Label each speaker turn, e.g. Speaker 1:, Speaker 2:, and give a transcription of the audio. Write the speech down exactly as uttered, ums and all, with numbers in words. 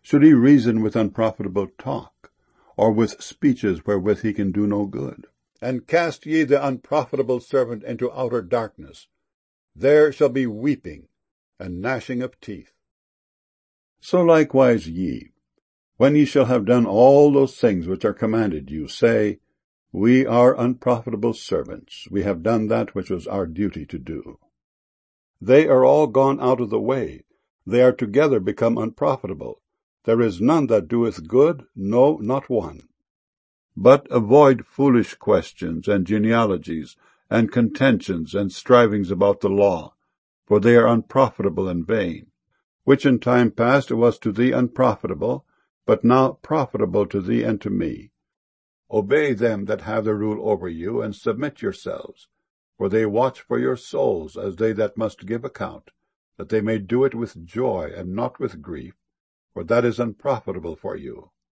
Speaker 1: Should he reason with unprofitable talk, or with speeches wherewith he can do no good? And cast ye the unprofitable servant into outer darkness. There shall be weeping and gnashing of teeth. So likewise ye, when ye shall have done all those things which are commanded you, say, We are unprofitable servants, we have done that which was our duty to do. They are all gone out of the way, they are together become unprofitable. There is none that doeth good, no, not one. But avoid foolish questions and genealogies, and contentions and strivings about the law, for they are unprofitable and vain, which in time past was to thee unprofitable, but now profitable to thee and to me. Obey them that have the rule over you, and submit yourselves, for they watch for your souls as they that must give account, that they may do it with joy and not with grief, for that is unprofitable for you.